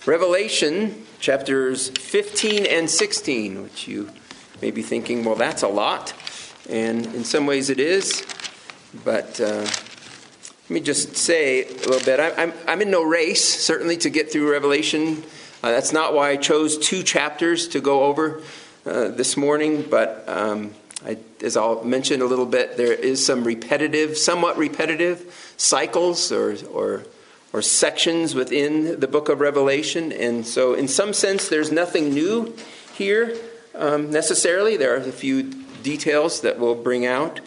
Revelation chapters 15 and 16, which you may be thinking, well, that's a lot. And in some ways it is. But let me just say a little bit. I'm in no race, certainly, to get through Revelation. That's not why I chose 2 chapters to go over this morning. But as I'll mention a little bit, there is some somewhat repetitive cycles or sections within the book of Revelation. And so in some sense, there's nothing new here necessarily. There are a few details that we'll bring out.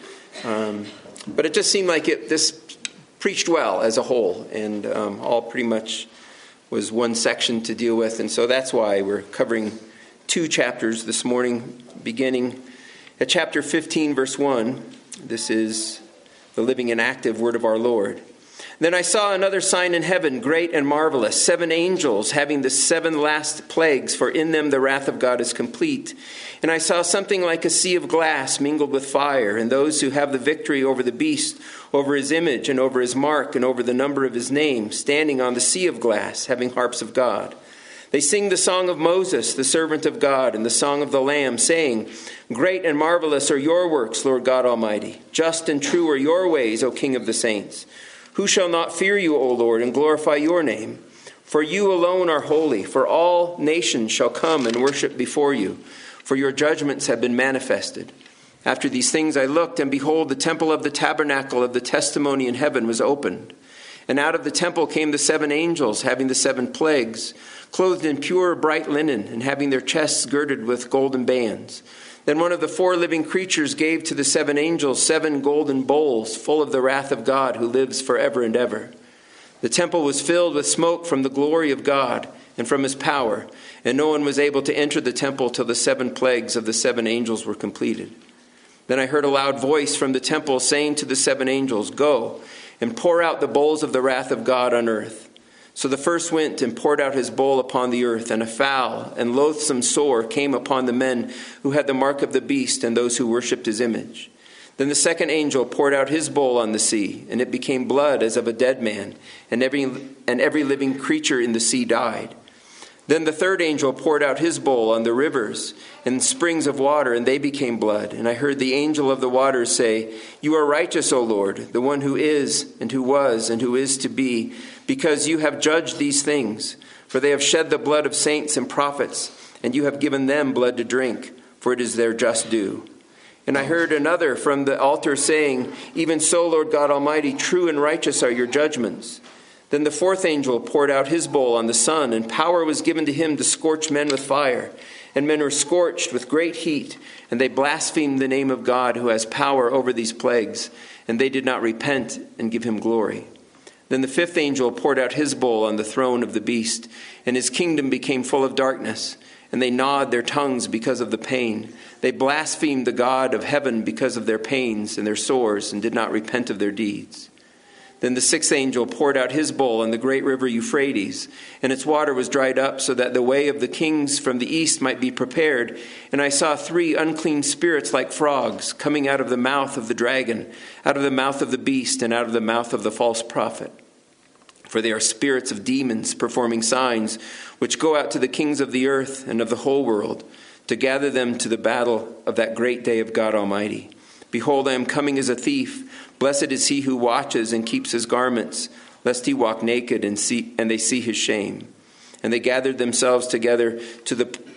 But it just seemed like this preached well as a whole, and all pretty much was one section to deal with. And so that's why we're covering 2 chapters this morning, beginning at chapter 15, verse 1. This is the living and active word of our Lord. Then I saw another sign in heaven, great and marvelous, 7 angels having the 7 last plagues, for in them the wrath of God is complete. And I saw something like a sea of glass mingled with fire, and those who have the victory over the beast, over his image, and over his mark, and over the number of his name, standing on the sea of glass, having harps of God. They sing the song of Moses, the servant of God, and the song of the Lamb, saying, Great and marvelous are your works, Lord God Almighty. Just and true are your ways, O King of the saints. Who shall not fear you, O Lord, and glorify your name? For you alone are holy, for all nations shall come and worship before you, for your judgments have been manifested. After these things I looked, and behold, the temple of the tabernacle of the testimony in heaven was opened. And out of the temple came the 7 angels, having the 7 plagues, clothed in pure bright linen, and having their chests girded with golden bands. Then one of the 4 living creatures gave to the 7 angels 7 golden bowls full of the wrath of God who lives forever and ever. The temple was filled with smoke from the glory of God and from his power, and no one was able to enter the temple till the 7 plagues of the 7 angels were completed. Then I heard a loud voice from the temple saying to the 7 angels, Go and pour out the bowls of the wrath of God on earth. So the first went and poured out his bowl upon the earth, and a foul and loathsome sore came upon the men who had the mark of the beast and those who worshipped his image. Then the second angel poured out his bowl on the sea, and it became blood as of a dead man, and every living creature in the sea died. Then the third angel poured out his bowl on the rivers and springs of water, and they became blood. And I heard the angel of the waters say, You are righteous, O Lord, the one who is, and who was, and who is to be, because you have judged these things. For they have shed the blood of saints and prophets, and you have given them blood to drink, for it is their just due. And I heard another from the altar saying, Even so, Lord God Almighty, true and righteous are your judgments. Then the fourth angel poured out his bowl on the sun, and power was given to him to scorch men with fire. And men were scorched with great heat, and they blasphemed the name of God who has power over these plagues, and they did not repent and give him glory. Then the fifth angel poured out his bowl on the throne of the beast, and his kingdom became full of darkness, and they gnawed their tongues because of the pain. They blasphemed the God of heaven because of their pains and their sores, and did not repent of their deeds. Then the sixth angel poured out his bowl on the great river Euphrates, and its water was dried up, so that the way of the kings from the east might be prepared. And I saw 3 unclean spirits like frogs coming out of the mouth of the dragon, out of the mouth of the beast, and out of the mouth of the false prophet. For they are spirits of demons performing signs, which go out to the kings of the earth and of the whole world, to gather them to the battle of that great day of God Almighty. Behold, I am coming as a thief. Blessed is he who watches and keeps his garments, lest he walk naked and they see his shame. And they gathered them together to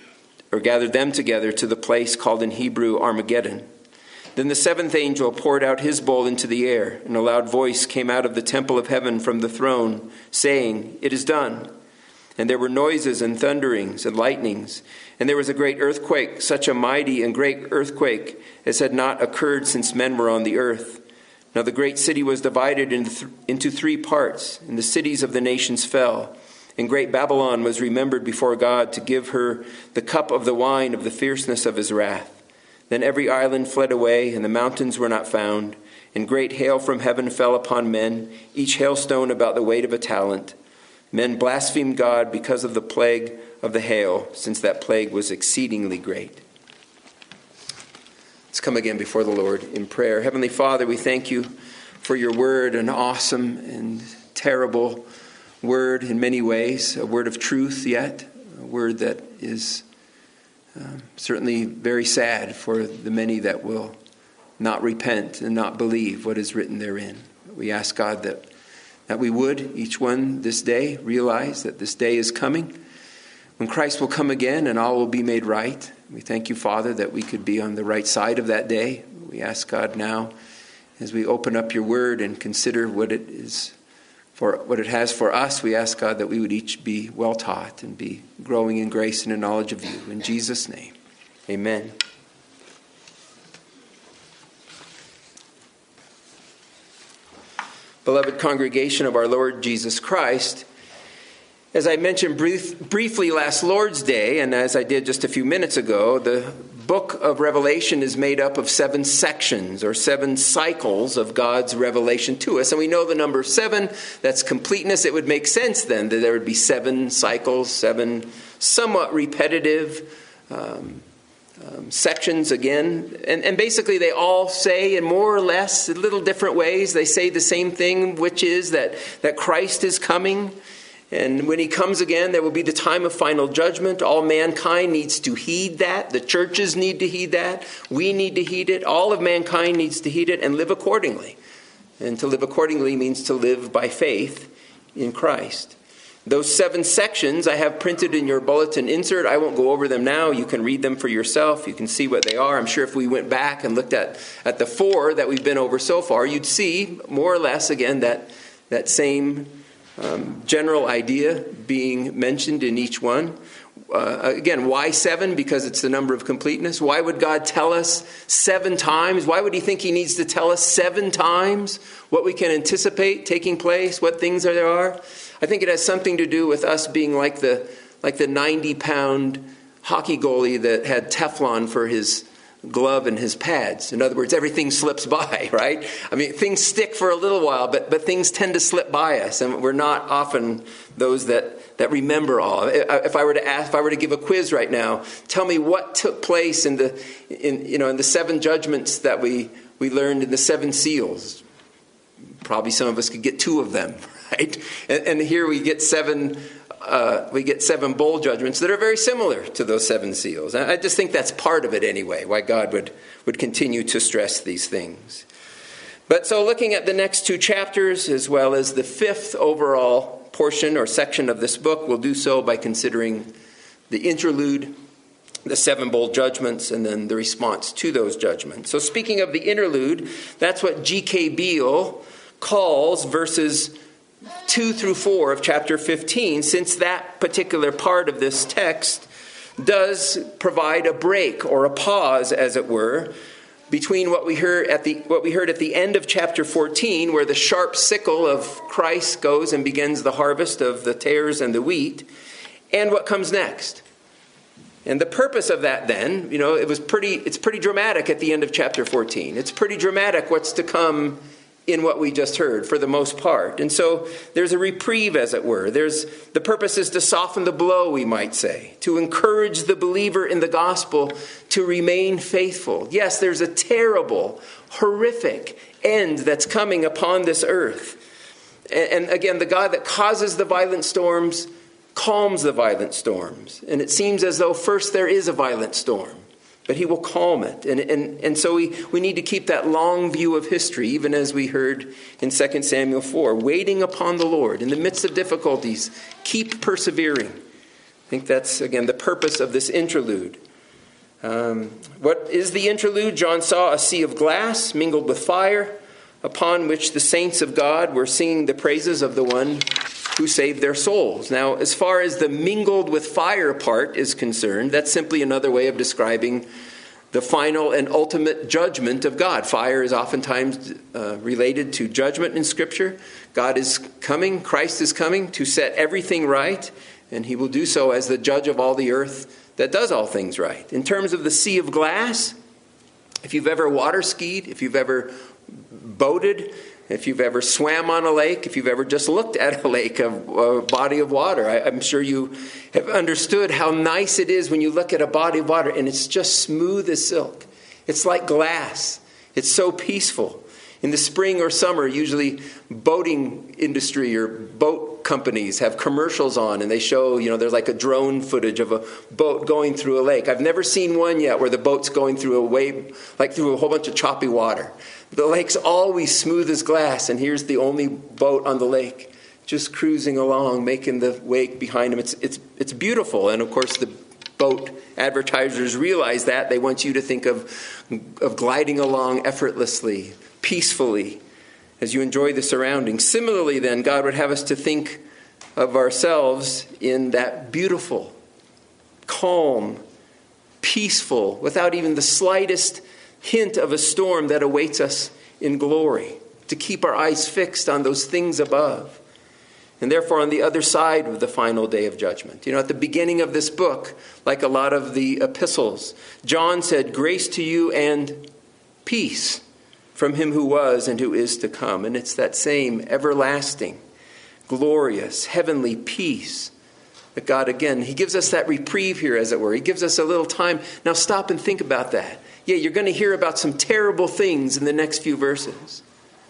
the place called in Hebrew Armageddon. Then the seventh angel poured out his bowl into the air, and a loud voice came out of the temple of heaven from the throne, saying, It is done. And there were noises and thunderings and lightnings, and there was a great earthquake, such a mighty and great earthquake as had not occurred since men were on the earth. Now the great city was divided into 3 parts, and the cities of the nations fell. And great Babylon was remembered before God to give her the cup of the wine of the fierceness of his wrath. Then every island fled away, and the mountains were not found. And great hail from heaven fell upon men, each hailstone about the weight of a talent. Men blasphemed God because of the plague of the hail, since that plague was exceedingly great. Let's come again before the Lord in prayer. Heavenly Father, we thank you for your word, an awesome and terrible word in many ways, a word of truth yet, a word that is certainly very sad for the many that will not repent and not believe what is written therein. We ask God that we would, each one this day, realize that this day is coming when Christ will come again and all will be made right. We thank you, Father, that we could be on the right side of that day. We ask God now, as we open up your word and consider what it is, for what it has for us, we ask God that we would each be well taught and be growing in grace and in knowledge of you. In Jesus' name, amen. Beloved congregation of our Lord Jesus Christ, as I mentioned briefly last Lord's Day, and as I did just a few minutes ago, the book of Revelation is made up of 7 sections or 7 cycles of God's revelation to us. And we know the number 7, that's completeness. It would make sense then that there would be 7 cycles, 7 somewhat repetitive sections again. And basically they all say in more or less little different ways, they say the same thing, which is that Christ is coming. And when he comes again, there will be the time of final judgment. All mankind needs to heed that. The churches need to heed that. We need to heed it. All of mankind needs to heed it and live accordingly. And to live accordingly means to live by faith in Christ. Those 7 sections I have printed in your bulletin insert. I won't go over them now. You can read them for yourself. You can see what they are. I'm sure if we went back and looked at the 4 that we've been over so far, you'd see more or less, again, that same general idea being mentioned in each one. Again, why 7? Because it's the number of completeness. Why would God tell us 7 times? Why would he think he needs to tell us 7 times what we can anticipate taking place, what things there are? I think it has something to do with us being like the 90-pound hockey goalie that had Teflon for his glove and his pads. In other words, everything slips by, right? I mean, things stick for a little while, but things tend to slip by us, and we're not often those that remember all. If I were to give a quiz right now, tell me what took place in the 7 judgments that we learned in the 7 seals. Probably some of us could get 2 of them, right? And here we get 7 bowl judgments that are very similar to those 7 seals. I just think that's part of it anyway, why God would continue to stress these things. But so looking at the next 2 chapters, as well as the 5th overall portion or section of this book, we'll do so by considering the interlude, the 7 bowl judgments, and then the response to those judgments. So speaking of the interlude, that's what G.K. Beale calls verses 2 through 4 of chapter 15, since that particular part of this text does provide a break or a pause, as it were, between what we heard at the end of chapter 14, where the sharp sickle of Christ goes and begins the harvest of the tares and the wheat, and what comes next. And the purpose of that then, it's pretty dramatic at the end of chapter 14. It's pretty dramatic what's to come in what we just heard, for the most part. And so there's a reprieve, as it were. The purpose is to soften the blow, we might say, to encourage the believer in the gospel to remain faithful. Yes, there's a terrible, horrific end that's coming upon this earth. And again, the God that causes the violent storms calms the violent storms. And it seems as though first there is a violent storm, but he will calm it. And so we need to keep that long view of history, even as we heard in 2 Samuel 4, waiting upon the Lord in the midst of difficulties. Keep persevering. I think that's, again, the purpose of this interlude. What is the interlude? John saw a sea of glass mingled with fire, upon which the saints of God were singing the praises of the one who saved their souls. Now, as far as the mingled with fire part is concerned, that's simply another way of describing the final and ultimate judgment of God. Fire is oftentimes related to judgment in Scripture. God is coming, Christ is coming to set everything right, and he will do so as the judge of all the earth that does all things right. In terms of the sea of glass, if you've ever water skied, if you've ever boated, if you've ever swam on a lake, if you've ever just looked at a lake, a body of water, I'm sure you have understood how nice it is when you look at a body of water and it's just smooth as silk. It's like glass. It's so peaceful. In the spring or summer, usually boating industry or boat companies have commercials on, and they show, there's like a drone footage of a boat going through a lake. I've never seen one yet where the boat's going through a wave, like through a whole bunch of choppy water. The lake's always smooth as glass, and here's the only boat on the lake, just cruising along, making the wake behind them. It's beautiful, and of course the boat advertisers realize that. They want you to think of gliding along effortlessly, peacefully, as you enjoy the surroundings. Similarly, then, God would have us to think of ourselves in that beautiful, calm, peaceful, without even the slightest hint of a storm that awaits us in glory, to keep our eyes fixed on those things above. And therefore, on the other side of the final day of judgment. At the beginning of this book, like a lot of the epistles, John said, "Grace to you and peace from him who was and who is to come." And it's that same everlasting, glorious, heavenly peace that God, again, he gives us that reprieve here, as it were. He gives us a little time. Now stop and think about that. Yeah, you're going to hear about some terrible things in the next few verses.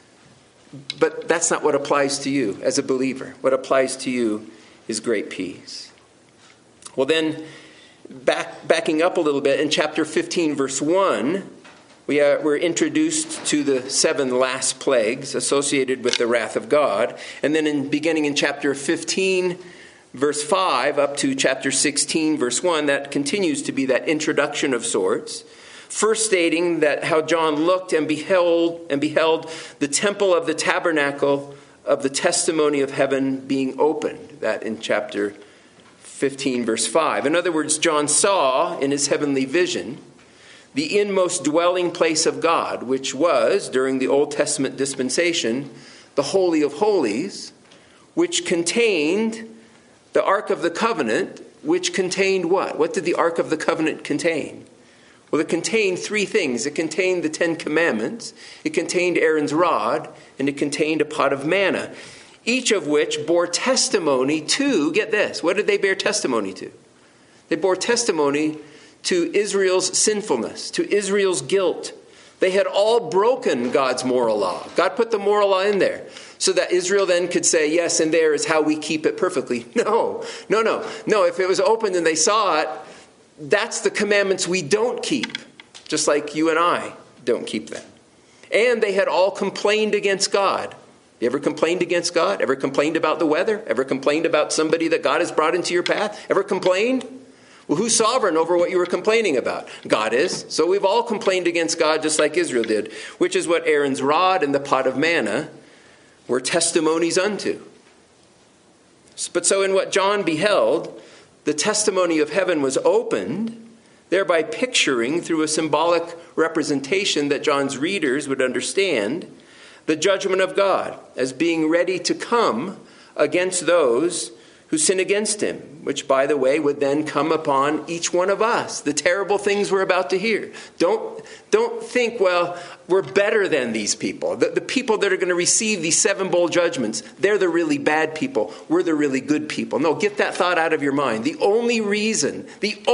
But that's not what applies to you as a believer. What applies to you is great peace. Well then, backing up a little bit, in chapter 15, verse 1, we're introduced to the 7 last plagues associated with the wrath of God. And then beginning in chapter 15, verse 5, up to chapter 16, verse 1, that continues to be that introduction of sorts. First stating that how John looked and beheld the temple of the tabernacle of the testimony of heaven being opened. That in chapter 15, verse 5. In other words, John saw in his heavenly vision the inmost dwelling place of God, which was, during the Old Testament dispensation, the Holy of Holies, which contained the Ark of the Covenant, which contained what? What did the Ark of the Covenant contain? Well, it contained 3 things. It contained the 10 Commandments, it contained Aaron's rod, and it contained a pot of manna, each of which bore testimony to, get this, what did they bear testimony to? They bore testimony to Israel's sinfulness, to Israel's guilt. They had all broken God's moral law. God put the moral law in there so that Israel then could say, yes, and there is how we keep it perfectly. No. If it was open and they saw it, that's the commandments we don't keep, just like you and I don't keep them. And they had all complained against God. You ever complained against God? Ever complained about the weather? Ever complained about somebody that God has brought into your path? Ever complained? Well, who's sovereign over what you were complaining about? God is. So we've all complained against God just like Israel did, which is what Aaron's rod and the pot of manna were testimonies unto. But so in what John beheld, the testimony of heaven was opened, thereby picturing through a symbolic representation that John's readers would understand the judgment of God as being ready to come against those who sin against him, which, by the way, would then come upon each one of us. The terrible things we're about to hear. Don't think, well, we're better than these people. The people that are going to receive these 7 bowl judgments, they're the really bad people. We're the really good people. No, get that thought out of your mind. The only reason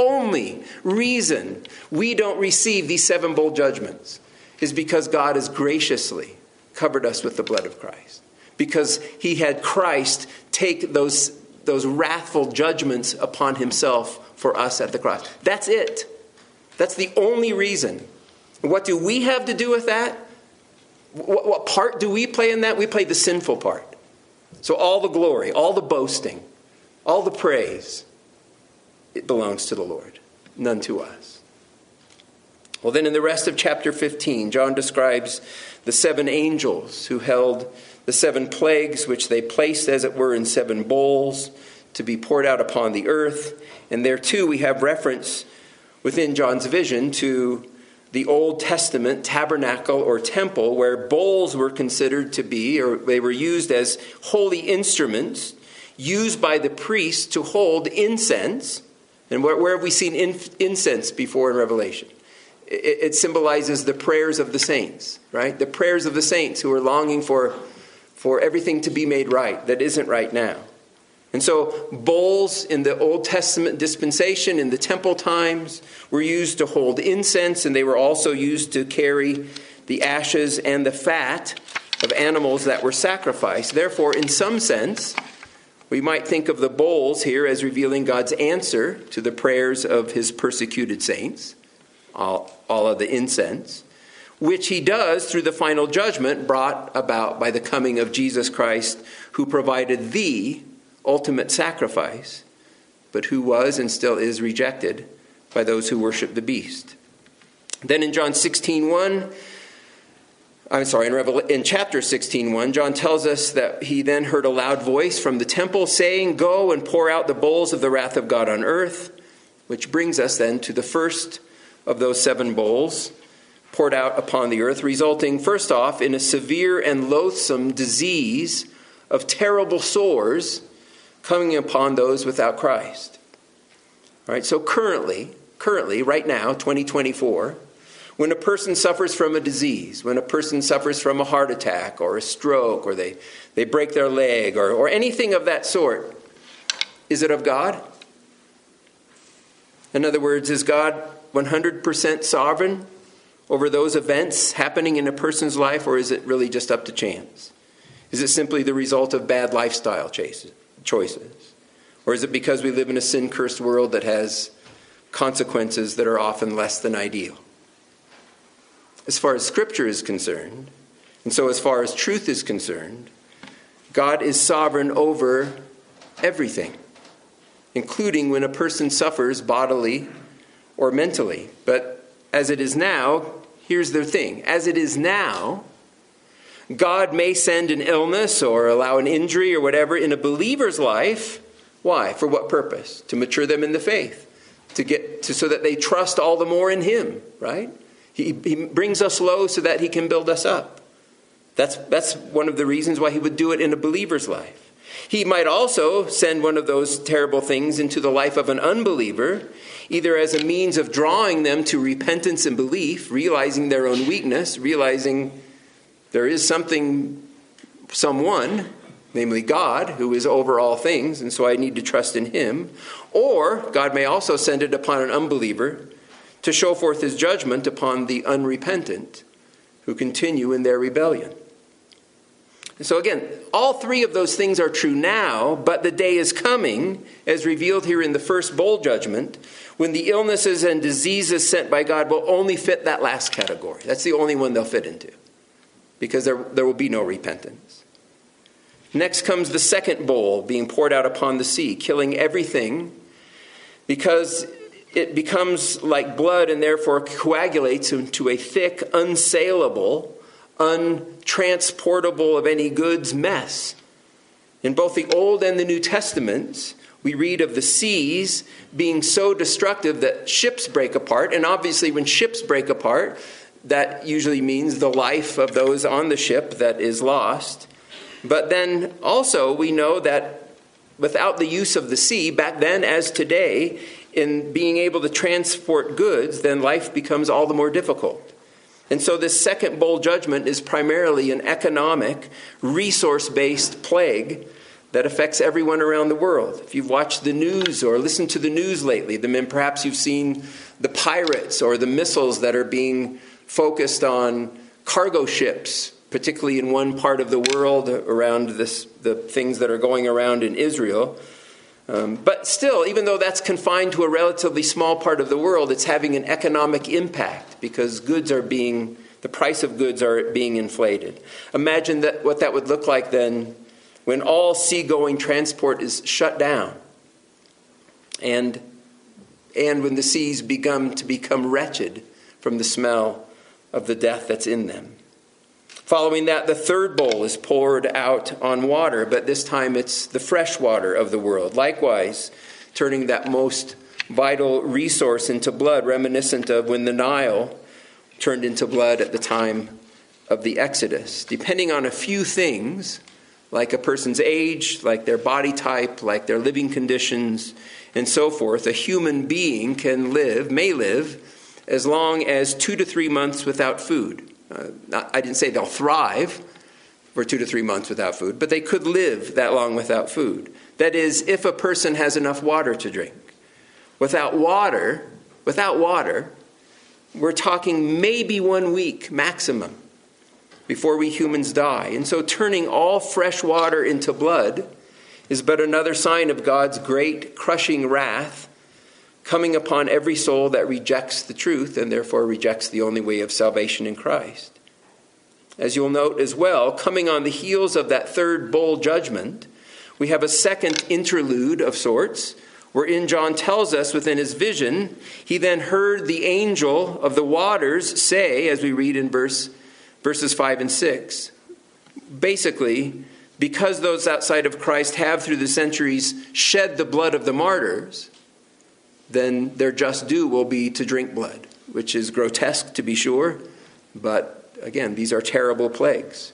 we don't receive these 7 bowl judgments is because God has graciously covered us with the blood of Christ. Because he had Christ take those wrathful judgments upon himself for us at the cross. That's it. That's the only reason. What do we have to do with that? What part do we play in that? We play the sinful part. So all the glory, all the boasting, all the praise, it belongs to the Lord, none to us. Well, then in the rest of chapter 15, John describes the 7 angels who held the 7 plagues, which they placed, as it were, in 7 bowls to be poured out upon the earth. And there, too, we have reference within John's vision to the Old Testament tabernacle or temple, where bowls were considered to be, or they were used as holy instruments, used by the priests to hold incense. And where have we seen incense before in Revelation? It symbolizes the prayers of the saints, right? The prayers of the saints who are longing for everything to be made right that isn't right now. And so bowls in the Old Testament dispensation, in the temple times, were used to hold incense, and they were also used to carry the ashes and the fat of animals that were sacrificed. Therefore, in some sense, we might think of the bowls here as revealing God's answer to the prayers of his persecuted saints, all of the incense, which he does through the final judgment brought about by the coming of Jesus Christ, who provided the ultimate sacrifice, but who was and still is rejected by those who worship the beast. Then in John 16:1, in chapter 16:1, John tells us that he then heard a loud voice from the temple saying, "Go and pour out the bowls of the wrath of God on earth," which brings us then to the first of those 7 bowls poured out upon the earth, resulting first off in a severe and loathsome disease of terrible sores coming upon those without Christ. All right, so currently, right now, 2024, when a person suffers from a disease, when a person suffers from a heart attack or a stroke, or they break their leg or anything of that sort, is it of God? In other words, is God 100% sovereign over those events happening in a person's life, or is it really just up to chance? Is it simply the result of bad lifestyle choices? Or is it because we live in a sin-cursed world that has consequences that are often less than ideal? As far as Scripture is concerned, and so as far as truth is concerned, God is sovereign over everything, including when a person suffers bodily or mentally. But as it is now, here's the thing. As it is now, God may send an illness or allow an injury or whatever in a believer's life. Why? For what purpose? To mature them in the faith. So that they trust all the more in him, right? He brings us low so that he can build us up. That's one of the reasons why he would do it in a believer's life. He might also send one of those terrible things into the life of an unbeliever, either as a means of drawing them to repentance and belief, realizing their own weakness, realizing there is someone, namely God, who is over all things, and so I need to trust in him. Or God may also send it upon an unbeliever to show forth his judgment upon the unrepentant who continue in their rebellion. And so again, all 3 of those things are true now, but the day is coming, as revealed here in the first bowl judgment, when the illnesses and diseases sent by God will only fit that last category. That's the only one they'll fit into, because there will be no repentance. Next comes the second bowl being poured out upon the sea, killing everything, because it becomes like blood and therefore coagulates into a thick, unsaleable, untransportable of any goods mess. In both the Old and the New Testaments, we read of the seas being so destructive that ships break apart. And obviously when ships break apart, that usually means the life of those on the ship that is lost. But then also we know that without the use of the sea, back then as today, in being able to transport goods, then life becomes all the more difficult. And so this second bowl judgment is primarily an economic, resource-based plague that affects everyone around the world. If you've watched the news or listened to the news lately, then perhaps you've seen the pirates or the missiles that are being focused on cargo ships, particularly in one part of the world around the things that are going around in Israel. But still, even though that's confined to a relatively small part of the world, it's having an economic impact because the price of goods are being inflated. Imagine what that would look like then when all seagoing transport is shut down and when the seas become wretched from the smell of the death that's in them. Following that, the third bowl is poured out on water, but this time it's the fresh water of the world. Likewise, turning that most vital resource into blood, reminiscent of when the Nile turned into blood at the time of the Exodus. Depending on a few things, like a person's age, like their body type, like their living conditions, and so forth, a human being may live as long as 2 to 3 months without food. I didn't say they'll thrive for 2 to 3 months without food, but they could live that long without food. That is, if a person has enough water to drink. Without water, we're talking maybe 1 week maximum before we humans die. And so turning all fresh water into blood is but another sign of God's great crushing wrath coming upon every soul that rejects the truth and therefore rejects the only way of salvation in Christ. As you'll note as well, coming on the heels of that third bowl judgment, we have a second interlude of sorts, wherein John tells us within his vision, he then heard the angel of the waters say, as we read in verses 5 and 6, basically, because those outside of Christ have through the centuries shed the blood of the martyrs, then their just due will be to drink blood, which is grotesque to be sure, but again, these are terrible plagues.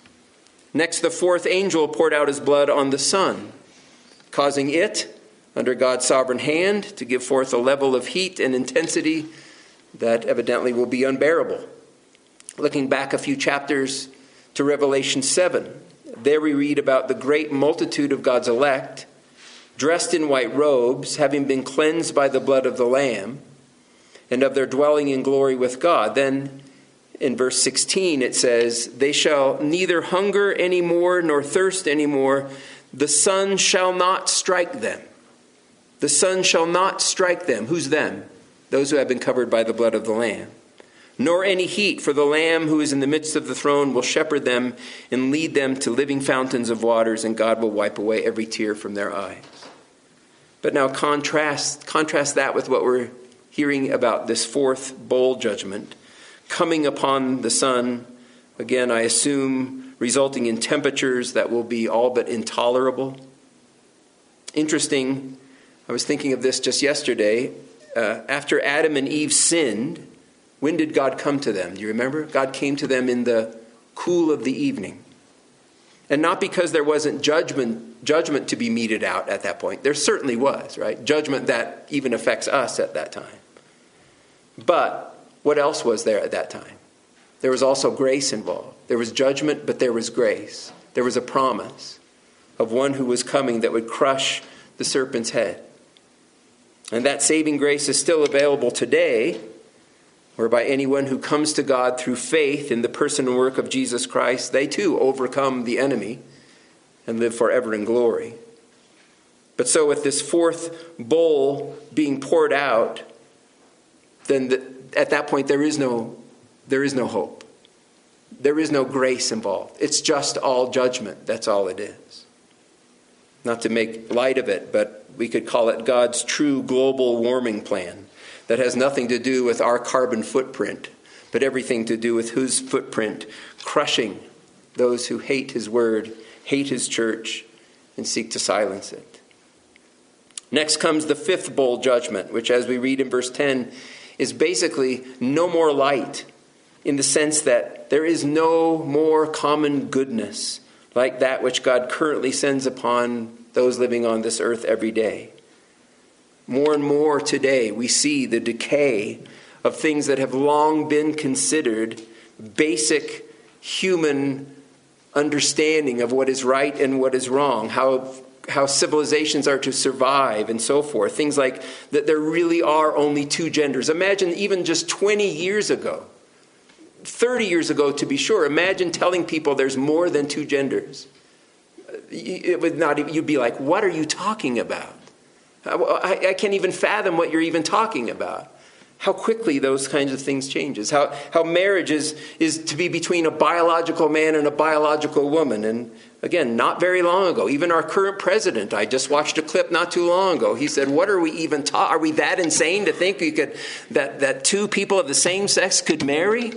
Next, the fourth angel poured out his blood on the sun, causing it, under God's sovereign hand, to give forth a level of heat and intensity that evidently will be unbearable. Looking back a few chapters to Revelation 7, there we read about the great multitude of God's elect, dressed in white robes, having been cleansed by the blood of the Lamb, and of their dwelling in glory with God. Then in verse 16 it says, they shall neither hunger any more nor thirst any more. The sun shall not strike them. The sun shall not strike them. Who's them? Those who have been covered by the blood of the Lamb. Nor any heat, for the Lamb who is in the midst of the throne will shepherd them and lead them to living fountains of waters, and God will wipe away every tear from their eyes. But now contrast that with what we're hearing about this fourth bowl judgment coming upon the sun, again, I assume, resulting in temperatures that will be all but intolerable. Interesting, I was thinking of this just yesterday. After Adam and Eve sinned, when did God come to them? Do you remember? God came to them in the cool of the evening. And not because there wasn't judgment to be meted out at that point. There certainly was, right? Judgment that even affects us at that time. But what else was there at that time? There was also grace involved. There was judgment, but there was grace. There was a promise of one who was coming that would crush the serpent's head. And that saving grace is still available today, whereby anyone who comes to God through faith in the person and work of Jesus Christ, they too overcome the enemy and live forever in glory. But so with this fourth bowl being poured out, then at that point there is no hope. There is no grace involved. It's just all judgment. That's all it is. Not to make light of it, but we could call it God's true global warming plan that has nothing to do with our carbon footprint, but everything to do with whose footprint, crushing those who hate his word, hate his church, and seek to silence it. Next comes the fifth bowl judgment, which, as we read in verse 10, is basically no more light, in the sense that there is no more common goodness like that which God currently sends upon those living on this earth every day. More and more today we see the decay of things that have long been considered basic human understanding of what is right and what is wrong, how civilizations are to survive and so forth. Things like that there really are only two genders. Imagine even just 20 years ago, 30 years ago to be sure, imagine telling people there's more than two genders. It would not even, you'd be like, what are you talking about? I can't even fathom what you're even talking about. How quickly those kinds of things changes. How marriage is to be between a biological man and a biological woman. And again, not very long ago, even our current president, I just watched a clip not too long ago. He said, what are we even are we that insane to think you could that two people of the same sex could marry?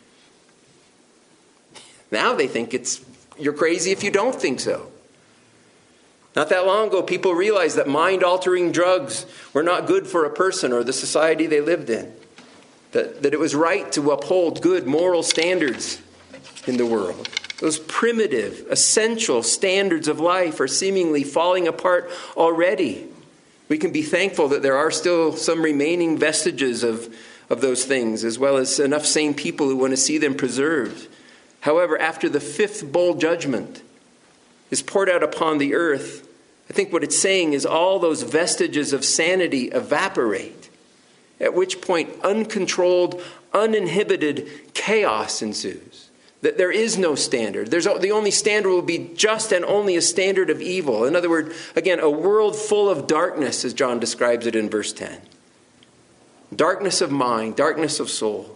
Now they think you're crazy if you don't think so. Not that long ago, people realized that mind-altering drugs were not good for a person or the society they lived in. That it was right to uphold good moral standards in the world. Those primitive, essential standards of life are seemingly falling apart already. We can be thankful that there are still some remaining vestiges of those things, as well as enough sane people who want to see them preserved. However, after the fifth bowl judgment is poured out upon the earth, I think what it's saying is all those vestiges of sanity evaporate. at which point uncontrolled, uninhibited chaos ensues. That there is no standard. The only standard will be just and only a standard of evil. In other words, again, a world full of darkness, as John describes it in verse 10. Darkness of mind, darkness of soul.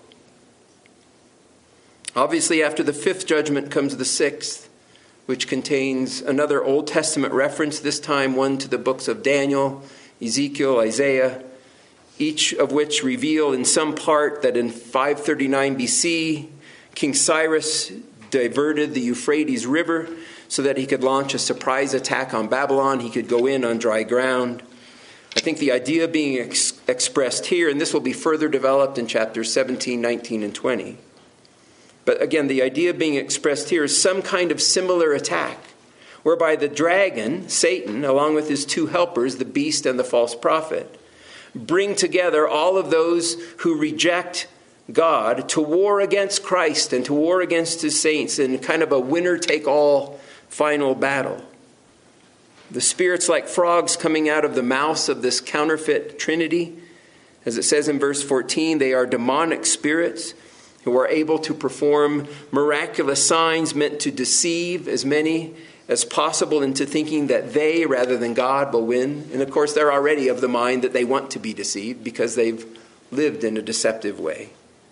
Obviously, after the fifth judgment comes the sixth, which contains another Old Testament reference, this time one to the books of Daniel, Ezekiel, Isaiah, each of which reveal in some part that in 539 BC, King Cyrus diverted the Euphrates River so that he could launch a surprise attack on Babylon. He could go in on dry ground. I think the idea being expressed here, and this will be further developed in chapters 17, 19, and 20. But again, the idea being expressed here is some kind of similar attack, whereby the dragon, Satan, along with his two helpers, the beast and the false prophet, bring together all of those who reject God to war against Christ and to war against his saints in kind of a winner-take-all final battle. The spirits like frogs coming out of the mouths of this counterfeit trinity. As it says in verse 14, they are demonic spirits who are able to perform miraculous signs meant to deceive as many as possible into thinking that they, rather than God, will win. And of course, they're already of the mind that they want to be deceived because they've lived in a deceptive way.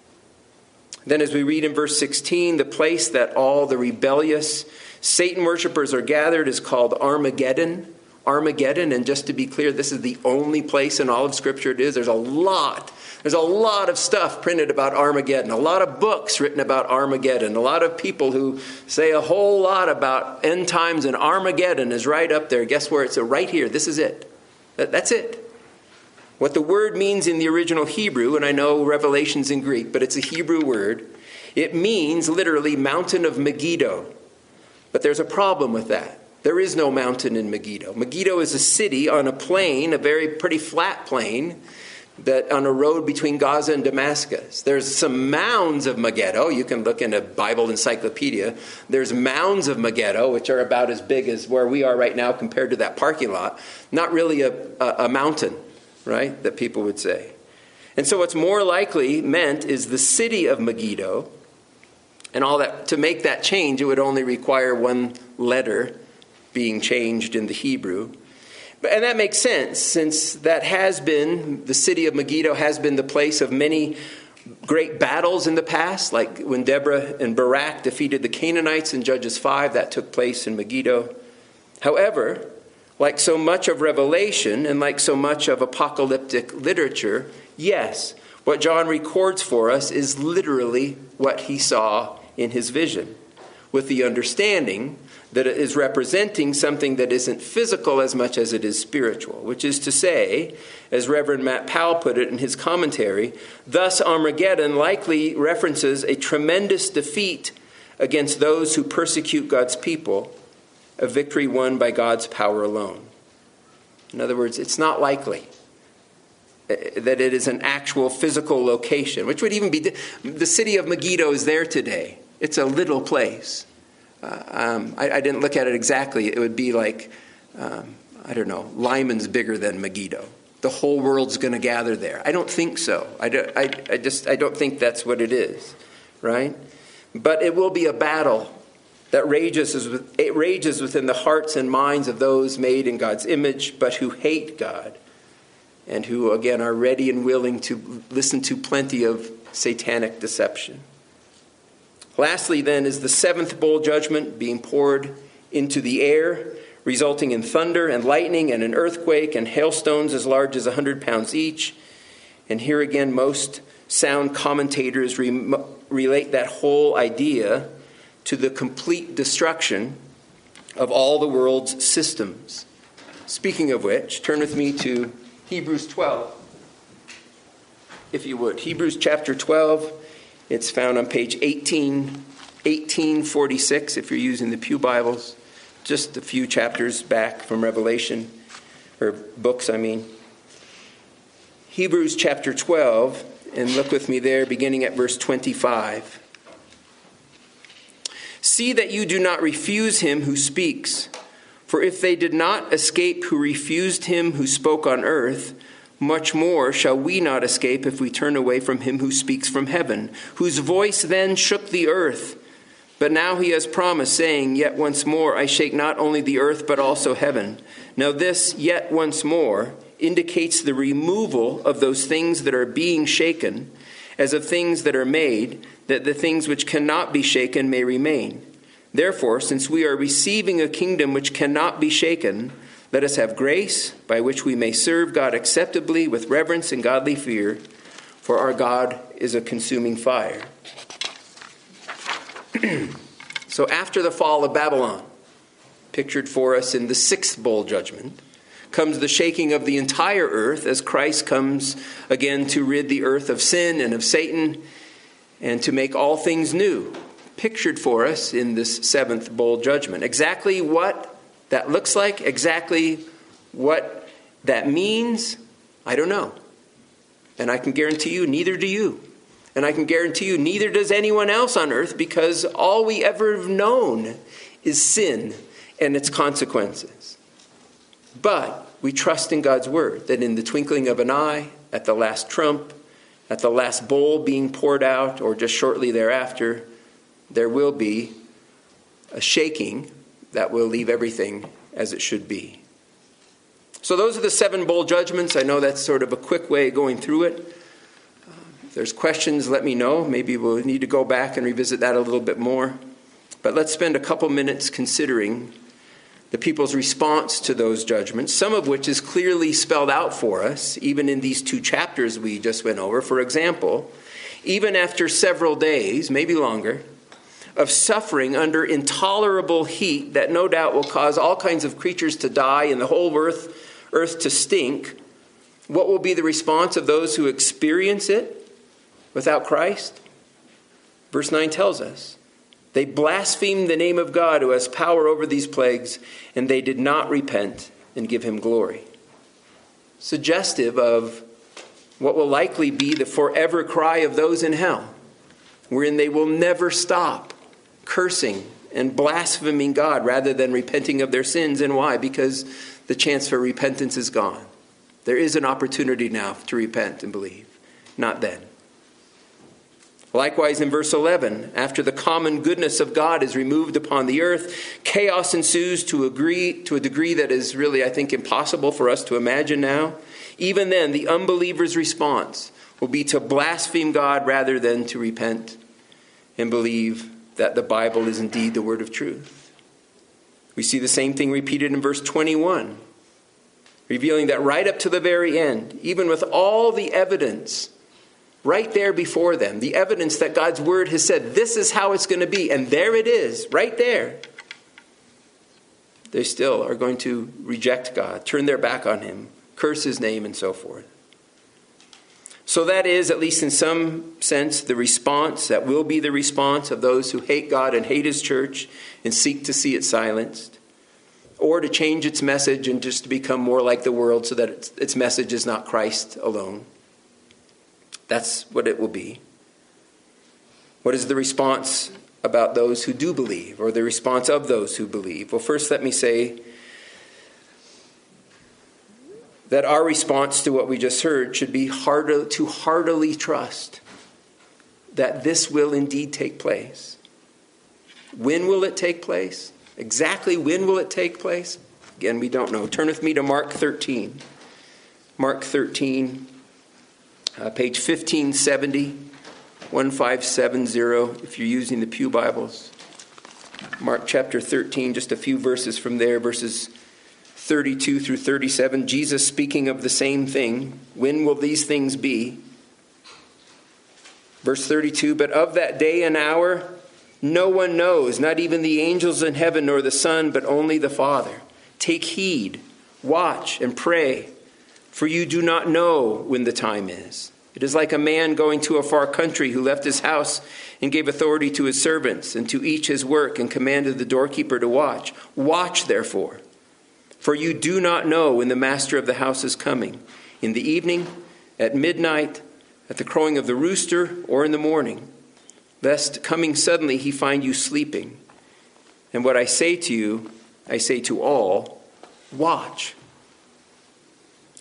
Then as we read in verse 16, the place that all the rebellious Satan worshipers are gathered is called Armageddon. Armageddon, and just to be clear, this is the only place in all of Scripture it is. There's a lot of stuff printed about Armageddon, a lot of books written about Armageddon, a lot of people who say a whole lot about end times, and Armageddon is right up there. Guess where? It's right here. This is it. That's it. What the word means in the original Hebrew, and I know Revelation's in Greek, but it's a Hebrew word. It means literally mountain of Megiddo. But there's a problem with that. There is no mountain in Megiddo. Megiddo is a city on a plain, a pretty flat plain, that on a road between Gaza and Damascus. There's some mounds of Megiddo. You can look in a Bible encyclopedia. There's mounds of Megiddo, which are about as big as where we are right now compared to that parking lot. Not really a mountain, right, that people would say. And so what's more likely meant is the city of Megiddo. And all that, to make that change, it would only require one letter being changed in the Hebrew. And that makes sense, since that has been, the city of Megiddo has been the place of many great battles in the past, like when Deborah and Barak defeated the Canaanites in Judges 5, that took place in Megiddo. However, like so much of Revelation and like so much of apocalyptic literature, yes, what John records for us is literally what he saw in his vision, with the understanding that it is representing something that isn't physical as much as it is spiritual, which is to say, as Reverend Matt Powell put it in his commentary, thus Armageddon likely references a tremendous defeat against those who persecute God's people, a victory won by God's power alone. In other words, it's not likely that it is an actual physical location, which would even be the city of Megiddo is there today. It's a little place. I didn't look at it exactly. It would be like, Lyman's bigger than Megiddo. The whole world's going to gather there. I don't think so. I don't think that's what it is, right? But it will be a battle that rages within the hearts and minds of those made in God's image, but who hate God, and who, again, are ready and willing to listen to plenty of satanic deception. Lastly, then, is the seventh bowl judgment being poured into the air, resulting in thunder and lightning and an earthquake and hailstones as large as 100 pounds each. And here again, most sound commentators relate that whole idea to the complete destruction of all the world's systems. Speaking of which, turn with me to Hebrews 12, if you would. Hebrews chapter 12. It's found on page 1846, if you're using the Pew Bibles, just a few chapters back from Revelation, or books, I mean. Hebrews chapter 12, and look with me there, beginning at verse 25. See that you do not refuse him who speaks, for if they did not escape who refused him who spoke on earth, much more shall we not escape if we turn away from him who speaks from heaven, whose voice then shook the earth. But now he has promised, saying, yet once more I shake not only the earth, but also heaven. Now this yet once more indicates the removal of those things that are being shaken, as of things that are made, that the things which cannot be shaken may remain. Therefore, since we are receiving a kingdom which cannot be shaken, let us have grace by which we may serve God acceptably with reverence and godly fear, for our God is a consuming fire. So after the fall of Babylon, pictured for us in the sixth bowl judgment, comes the shaking of the entire earth as Christ comes again to rid the earth of sin and of Satan and to make all things new, pictured for us in this seventh bowl judgment. Exactly what that looks like, exactly what that means, I don't know. And I can guarantee you, neither do you. And I can guarantee you, neither does anyone else on earth, because all we ever have known is sin and its consequences. But we trust in God's word that in the twinkling of an eye, at the last trump, at the last bowl being poured out, or just shortly thereafter, there will be a shaking that will leave everything as it should be. So those are the seven bowl judgments. I know that's sort of a quick way of going through it. If there's questions, let me know. Maybe we'll need to go back and revisit that a little bit more. But let's spend a couple minutes considering the people's response to those judgments, some of which is clearly spelled out for us, even in these two chapters we just went over. For example, even after several days, maybe longer, of suffering under intolerable heat that no doubt will cause all kinds of creatures to die and the whole earth to stink, what will be the response of those who experience it without Christ? Verse 9 tells us, they blasphemed the name of God who has power over these plagues, and they did not repent and give him glory. Suggestive of what will likely be the forever cry of those in hell, wherein they will never stop cursing and blaspheming God rather than repenting of their sins. And why? Because the chance for repentance is gone. There is an opportunity now to repent and believe, not then. Likewise, in verse 11, after the common goodness of God is removed upon the earth, chaos ensues to a degree that is really, I think, impossible for us to imagine now. Even then, the unbeliever's response will be to blaspheme God rather than to repent and believe that the Bible is indeed the word of truth. We see the same thing repeated in verse 21, revealing that right up to the very end, even with all the evidence right there before them, the evidence that God's word has said, this is how it's going to be, and there it is, right there, they still are going to reject God, turn their back on him, curse his name, and so forth. So that is, at least in some sense, the response, that will be the response of those who hate God and hate his church and seek to see it silenced, or to change its message and just to become more like the world so that its message is not Christ alone. That's what it will be. What is the response about those who do believe, or the response of those who believe? Well, first let me say that our response to what we just heard should be to heartily trust that this will indeed take place. When will it take place? Exactly when will it take place? Again, we don't know. Turn with me to Mark 13. Mark 13, page 1570, 1570, if you're using the Pew Bibles. Mark chapter 13, just a few verses from there, verses 32 through 37, Jesus speaking of the same thing. When will these things be? Verse 32, but of that day and hour no one knows, not even the angels in heaven nor the Son, but only the Father. Take heed, watch, and pray, for you do not know when the time is. It is like a man going to a far country who left his house and gave authority to his servants and to each his work and commanded the doorkeeper to watch. Watch, therefore, for you do not know when the master of the house is coming, in the evening, at midnight, at the crowing of the rooster, or in the morning, lest coming suddenly he find you sleeping. And what I say to you, I say to all, watch.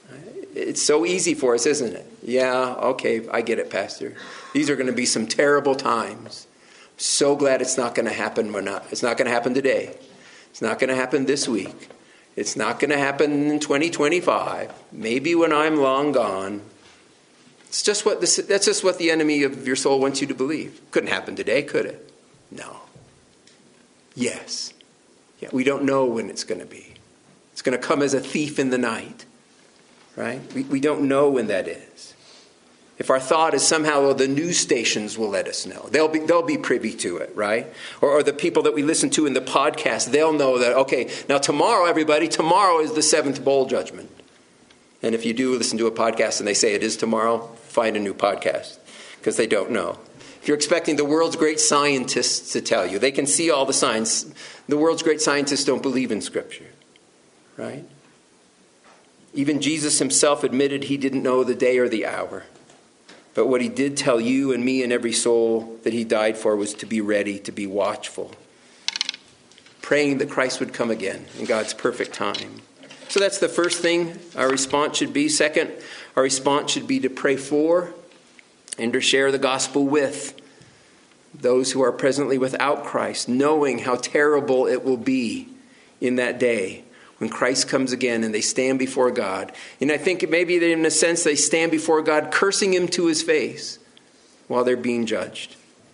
It's so easy for us, isn't it? Yeah, okay, I get it, Pastor. These are going to be some terrible times. So glad it's not going to happen. It's not going to happen today. It's not going to happen this week. It's not going to happen in 2025. Maybe when I'm long gone. That's just what the enemy of your soul wants you to believe. Couldn't happen today, could it? No. Yes. Yeah, we don't know when it's going to be. It's going to come as a thief in the night. Right? We don't know when that is. If our thought is somehow, well, the news stations will let us know. They'll be privy to it, right? Or the people that we listen to in the podcast, they'll know that, okay, now tomorrow, everybody, tomorrow is the seventh bowl judgment. And if you do listen to a podcast and they say it is tomorrow, find a new podcast, because they don't know. If you're expecting the world's great scientists to tell you, they can see all the signs. The world's great scientists don't believe in Scripture, right? Even Jesus himself admitted he didn't know the day or the hour. But what he did tell you and me and every soul that he died for was to be ready, to be watchful, praying that Christ would come again in God's perfect time. So that's the first thing our response should be. Second, our response should be to pray for and to share the gospel with those who are presently without Christ, knowing how terrible it will be in that day when Christ comes again and they stand before God. And I think maybe in a sense they stand before God cursing him to his face while they're being judged.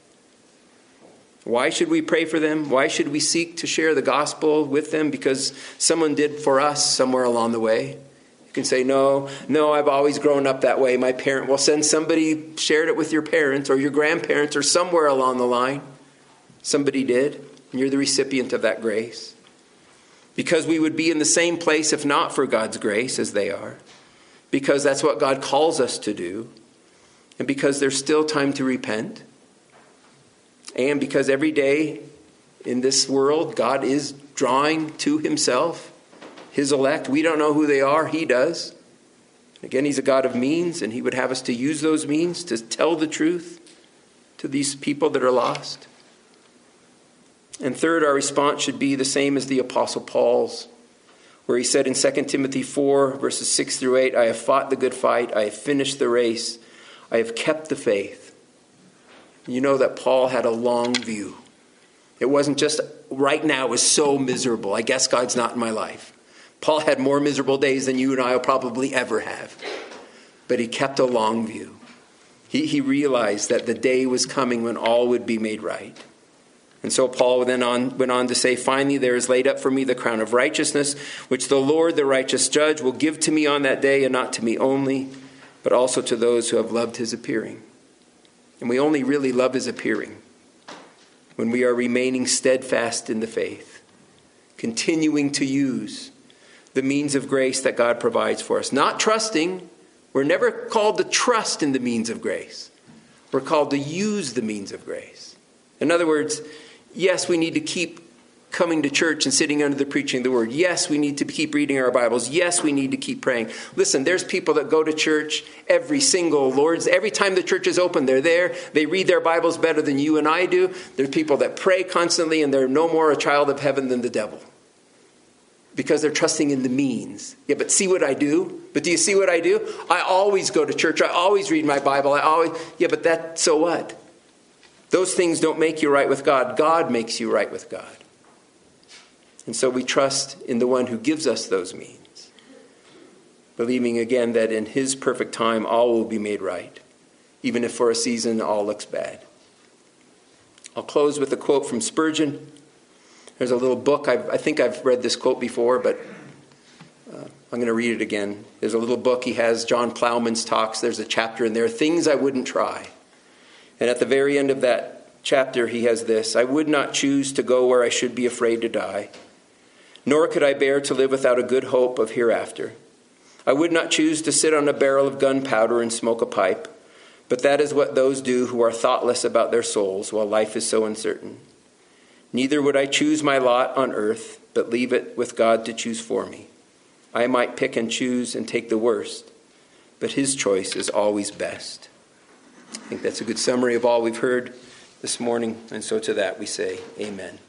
Why should we pray for them? Why should we seek to share the gospel with them? Because someone did for us somewhere along the way. You can say, no, I've always grown up that way. My parent, well, send somebody shared it with your parents or your grandparents or somewhere along the line. Somebody did, and you're the recipient of that grace. Because we would be in the same place if not for God's grace as they are. Because that's what God calls us to do. And because there's still time to repent. And because every day in this world, God is drawing to himself his elect. We don't know who they are. He does. Again, he's a God of means, and he would have us to use those means to tell the truth to these people that are lost. And third, our response should be the same as the Apostle Paul's, where he said in 2 Timothy 4, verses 6 through 8, I have fought the good fight, I have finished the race, I have kept the faith. You know that Paul had a long view. It wasn't just, right now is so miserable, I guess God's not in my life. Paul had more miserable days than you and I will probably ever have. But he kept a long view. He realized that the day was coming when all would be made right. And so Paul then went on to say, finally, there is laid up for me the crown of righteousness, which the Lord, the righteous judge, will give to me on that day, and not to me only, but also to those who have loved his appearing. And we only really love his appearing when we are remaining steadfast in the faith, continuing to use the means of grace that God provides for us. Not trusting. We're never called to trust in the means of grace. We're called to use the means of grace. In other words, yes, we need to keep coming to church and sitting under the preaching of the word. Yes, we need to keep reading our Bibles. Yes, we need to keep praying. Listen, there's people that go to church every time the church is open, they're there. They read their Bibles better than you and I do. There's people that pray constantly, and they're no more a child of heaven than the devil. Because they're trusting in the means. Yeah, but see what I do? But do you see what I do? I always go to church. I always read my Bible. So what? Those things don't make you right with God. God makes you right with God. And so we trust in the one who gives us those means, believing again that in his perfect time all will be made right, even if for a season all looks bad. I'll close with a quote from Spurgeon. There's a little book. I think I've read this quote before, but I'm going to read it again. There's a little book he has, John Plowman's Talks. There's a chapter in there, Things I Wouldn't Try. And at the very end of that chapter, he has this: I would not choose to go where I should be afraid to die, nor could I bear to live without a good hope of hereafter. I would not choose to sit on a barrel of gunpowder and smoke a pipe, but that is what those do who are thoughtless about their souls while life is so uncertain. Neither would I choose my lot on earth, but leave it with God to choose for me. I might pick and choose and take the worst, but his choice is always best. I think that's a good summary of all we've heard this morning, and so to that we say, amen.